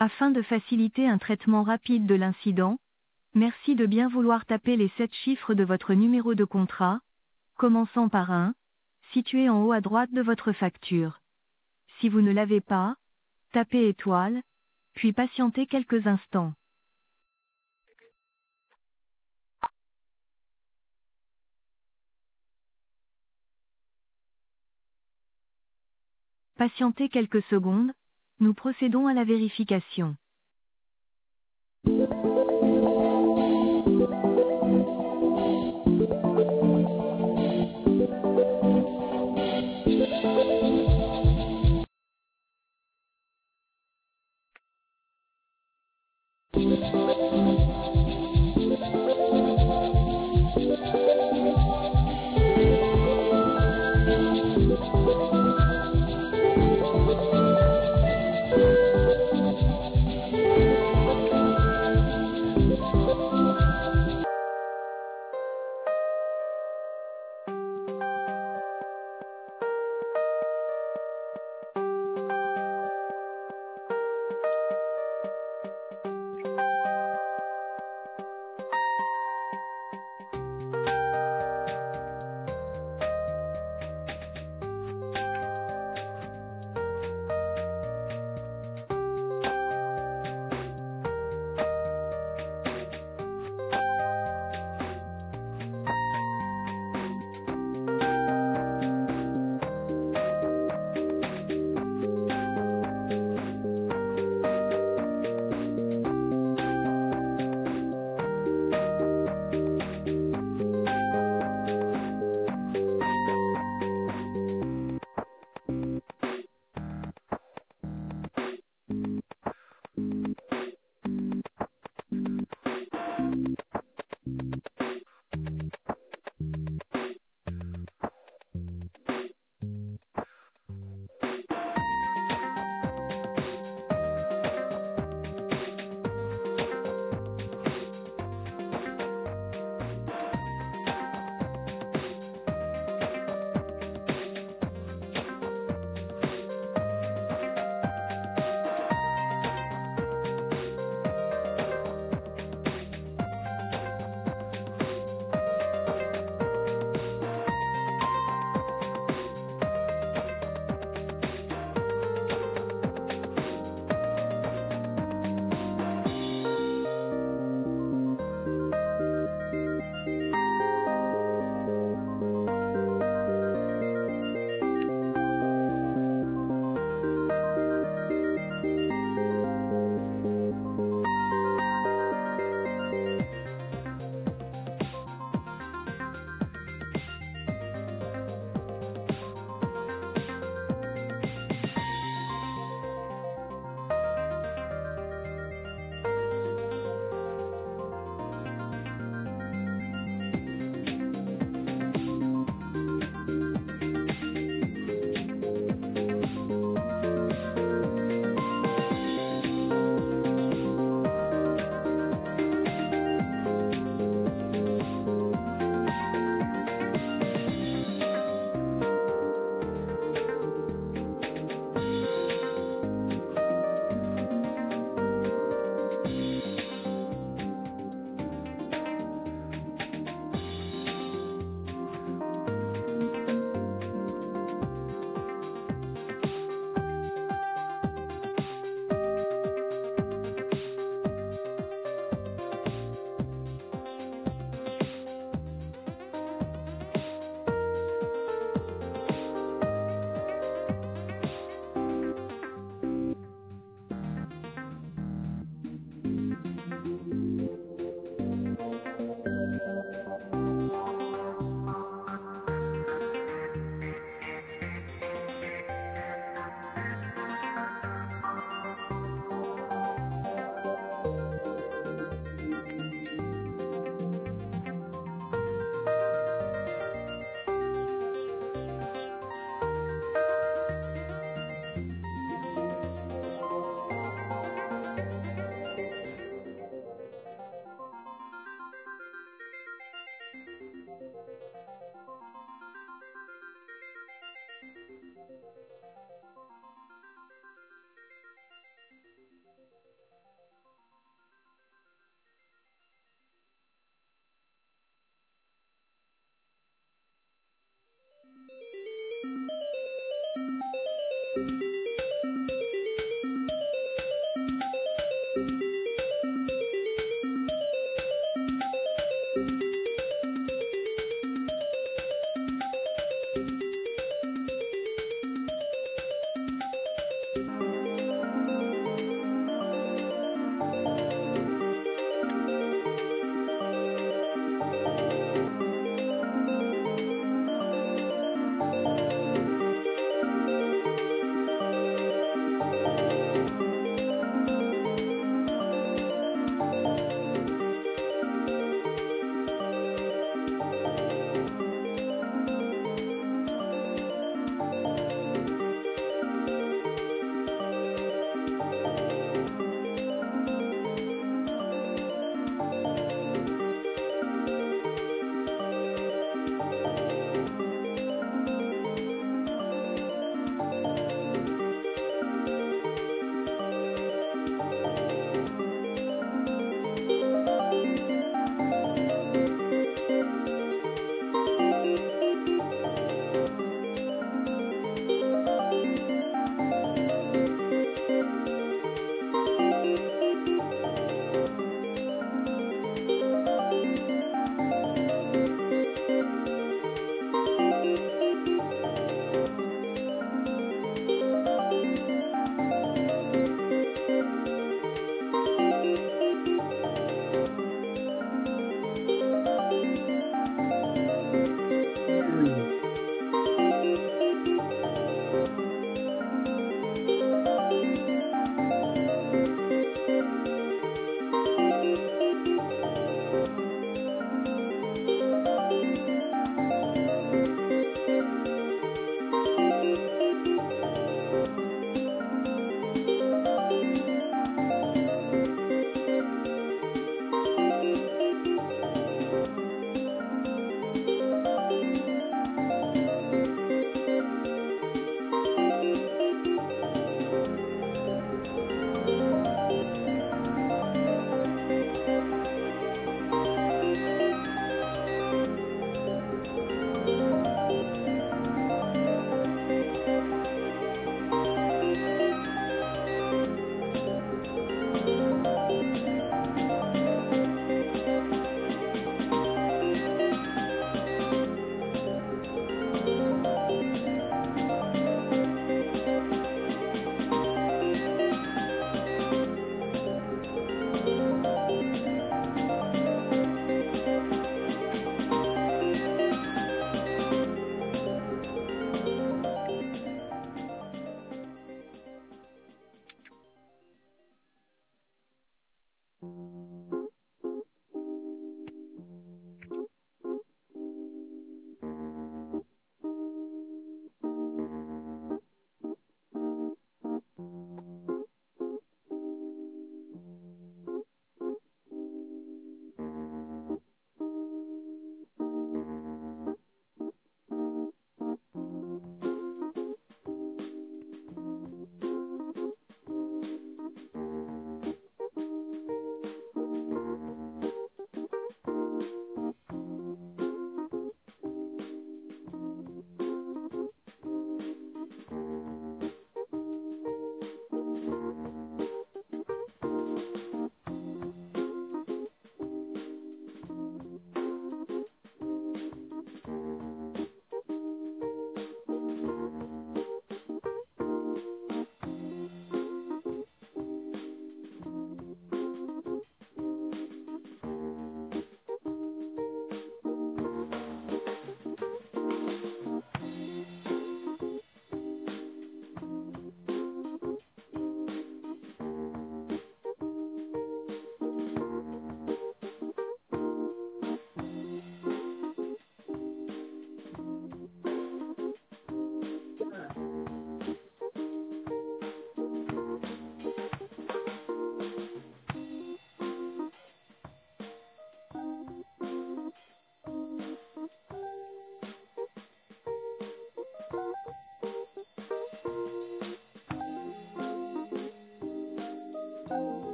Afin de faciliter un traitement rapide de l'incident, merci de bien vouloir taper les 7 chiffres de votre numéro de contrat, commençant par 1, situé en haut à droite de votre facture. Si vous ne l'avez pas, tapez étoile, puis patientez quelques instants. Patientez quelques secondes, nous procédons à la vérification.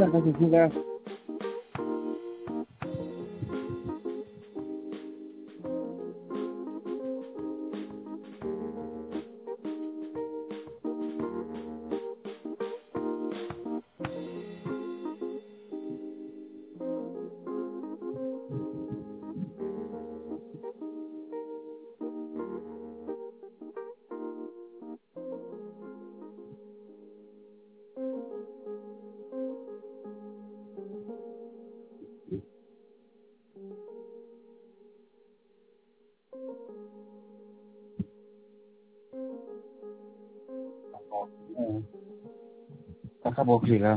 Ça va suffire là. Ça va beaucoup là.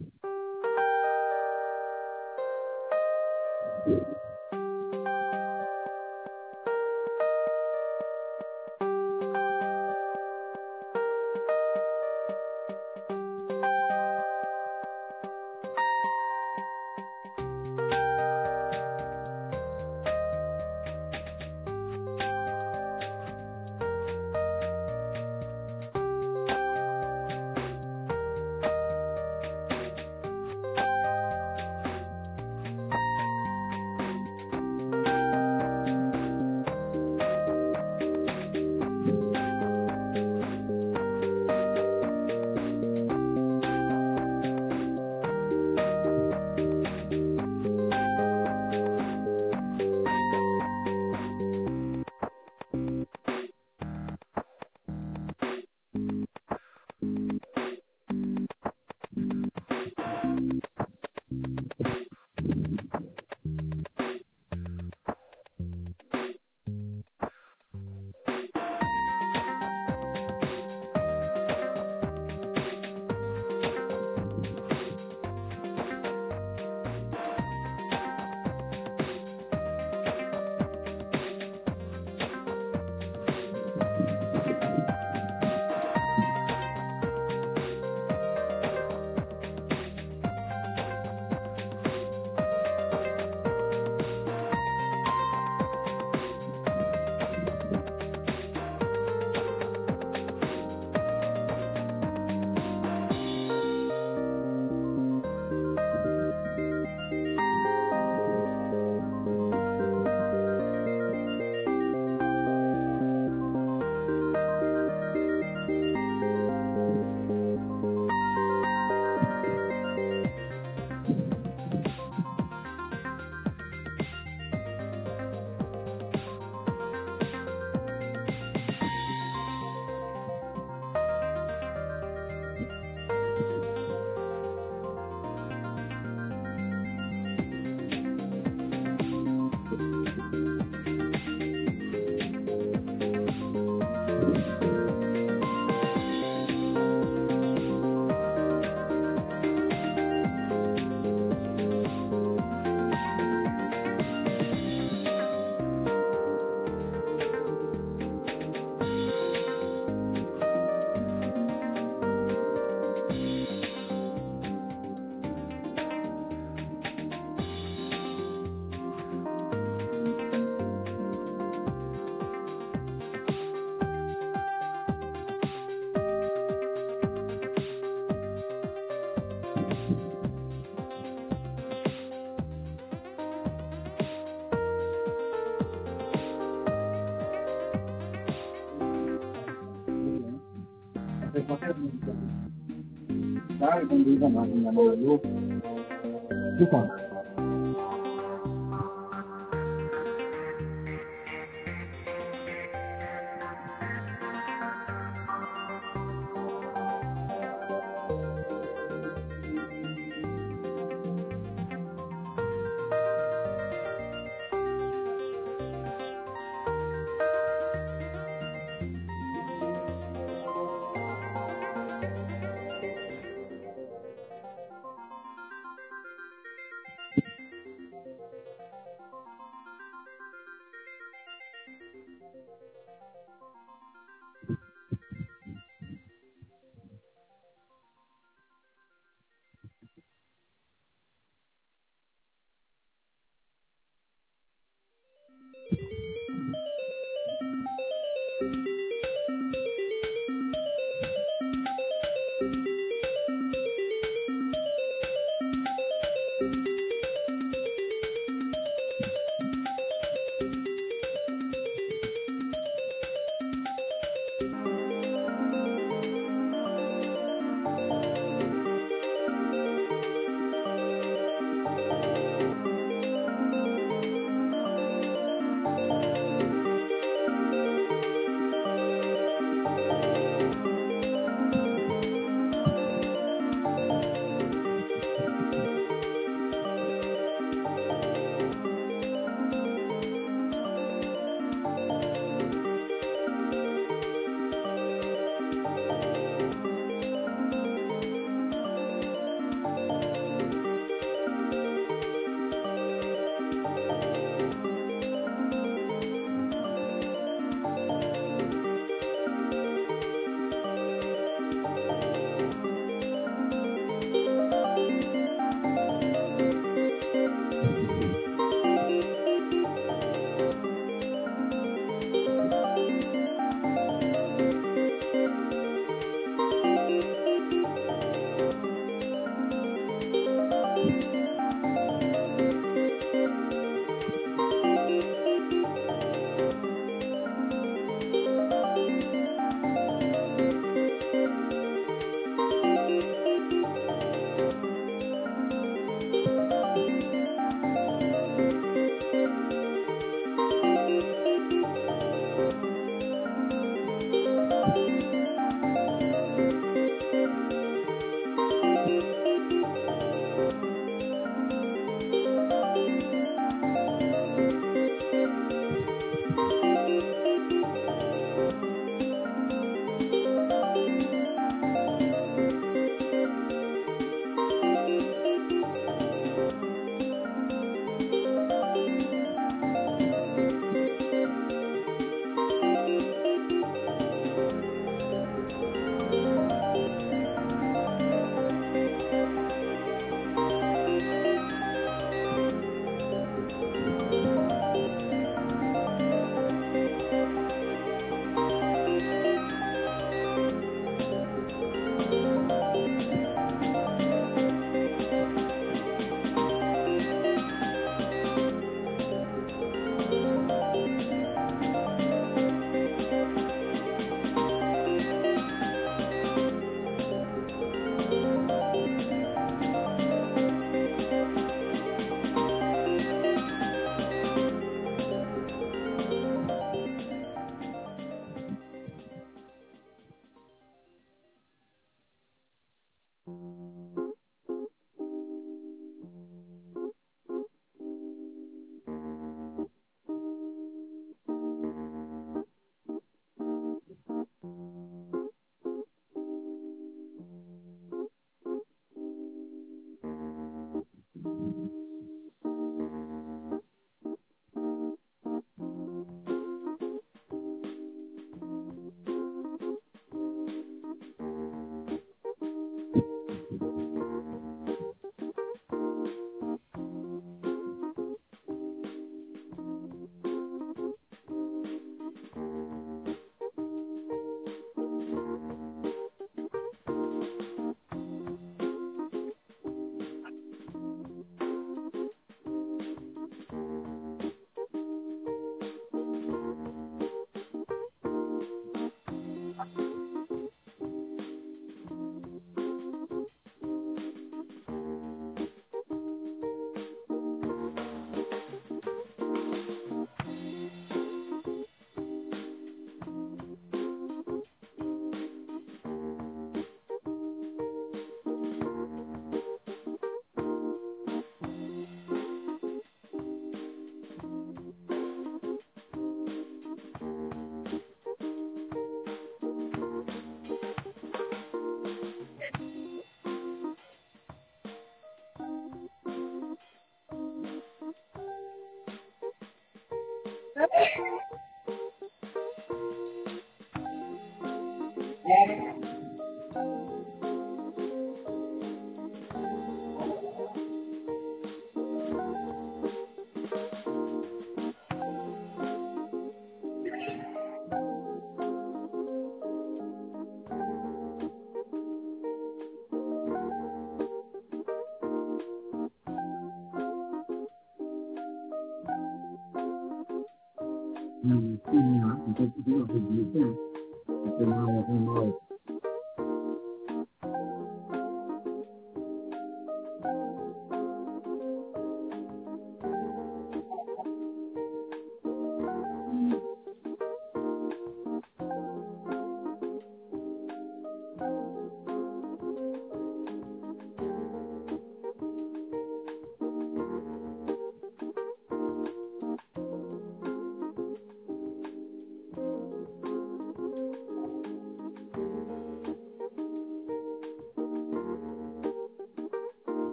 Dai, condivisa ma andiamo da giù. Di qua.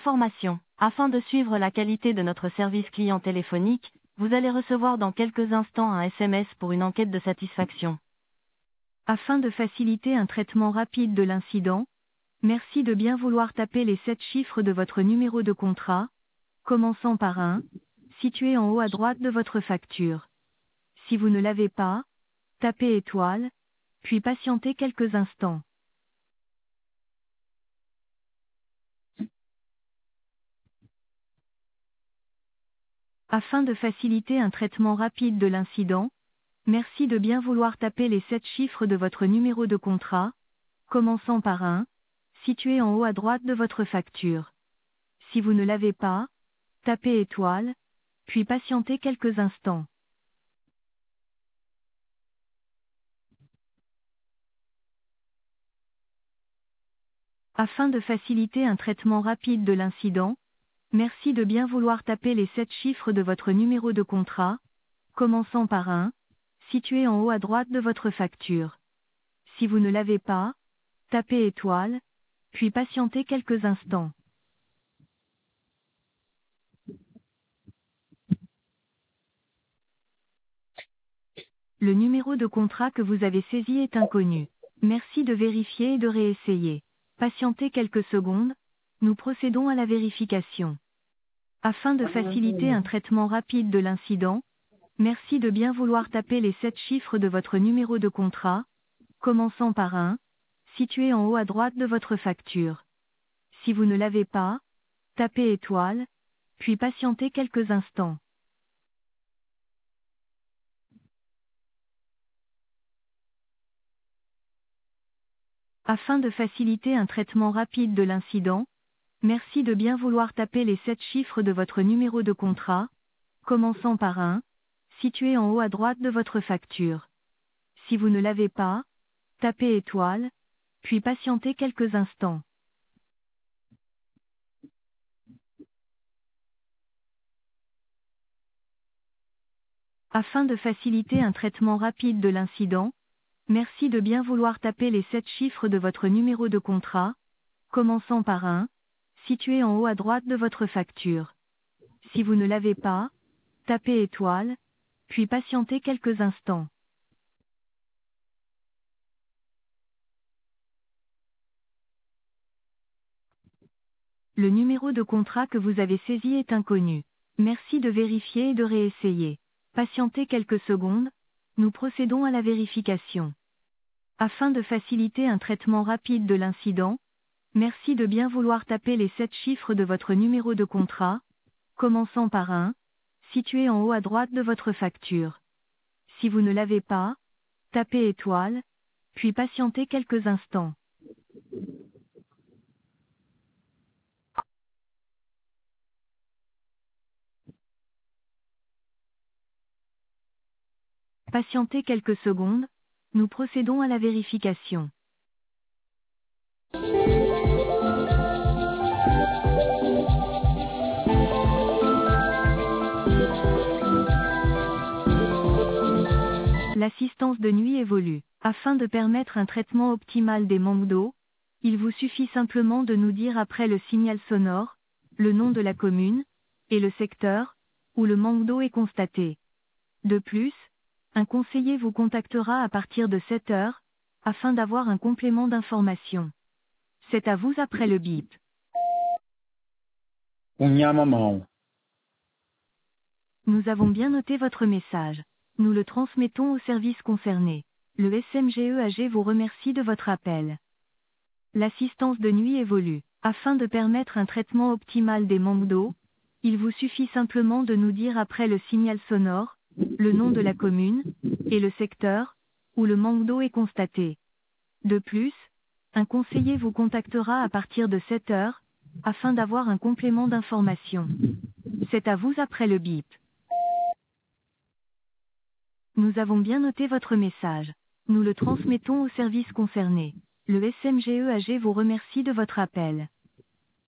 Information. Afin de suivre la qualité de notre service client téléphonique, vous allez recevoir dans quelques instants un SMS pour une enquête de satisfaction. Afin de faciliter un traitement rapide de l'incident, merci de bien vouloir taper les 7 chiffres de votre numéro de contrat, commençant par 1, situé en haut à droite de votre facture. Si vous ne l'avez pas, tapez étoile, puis patientez quelques instants. Afin de faciliter un traitement rapide de l'incident, merci de bien vouloir taper les 7 chiffres de votre numéro de contrat, commençant par 1, situé en haut à droite de votre facture. Si vous ne l'avez pas, tapez étoile, puis patientez quelques instants. Afin de faciliter un traitement rapide de l'incident, merci de bien vouloir taper les 7 chiffres de votre numéro de contrat, commençant par 1, situé en haut à droite de votre facture. Si vous ne l'avez pas, tapez étoile, puis patientez quelques instants. Le numéro de contrat que vous avez saisi est inconnu. Merci de vérifier et de réessayer. Patientez quelques secondes, nous procédons à la vérification. Afin de faciliter un traitement rapide de l'incident, merci de bien vouloir taper les 7 chiffres de votre numéro de contrat, commençant par 1, situé en haut à droite de votre facture. Si vous ne l'avez pas, tapez étoile, puis patientez quelques instants. Afin de faciliter un traitement rapide de l'incident, merci de bien vouloir taper les 7 chiffres de votre numéro de contrat, commençant par 1, situé en haut à droite de votre facture. Si vous ne l'avez pas, tapez étoile, puis patientez quelques instants. Afin de faciliter un traitement rapide de l'incident, merci de bien vouloir taper les 7 chiffres de votre numéro de contrat, commençant par 1, situé en haut à droite de votre facture. Si vous ne l'avez pas, tapez étoile, puis patientez quelques instants. Le numéro de contrat que vous avez saisi est inconnu. Merci de vérifier et de réessayer. Patientez quelques secondes, nous procédons à la vérification. Afin de faciliter un traitement rapide de l'incident, merci de bien vouloir taper les 7 chiffres de votre numéro de contrat, commençant par 1, situé en haut à droite de votre facture. Si vous ne l'avez pas, tapez étoile, puis patientez quelques instants. Patientez quelques secondes, nous procédons à la vérification. L'assistance de nuit évolue. Afin de permettre un traitement optimal des manques d'eau, il vous suffit simplement de nous dire après le signal sonore, le nom de la commune, et le secteur, où le manque d'eau est constaté. De plus, un conseiller vous contactera à partir de 7 heures, afin d'avoir un complément d'information. C'est à vous après le bip. Unhamamão. Nous avons bien noté votre message. Nous le transmettons au service concerné. Le SMGEAG vous remercie de votre appel. L'assistance de nuit évolue. Afin de permettre un traitement optimal des manques d'eau, il vous suffit simplement de nous dire après le signal sonore, le nom de la commune, et le secteur, où le manque d'eau est constaté. De plus, un conseiller vous contactera à partir de 7 heures, afin d'avoir un complément d'information. C'est à vous après le bip. Nous avons bien noté votre message. Nous le transmettons au service concerné. Le SMGEAG vous remercie de votre appel.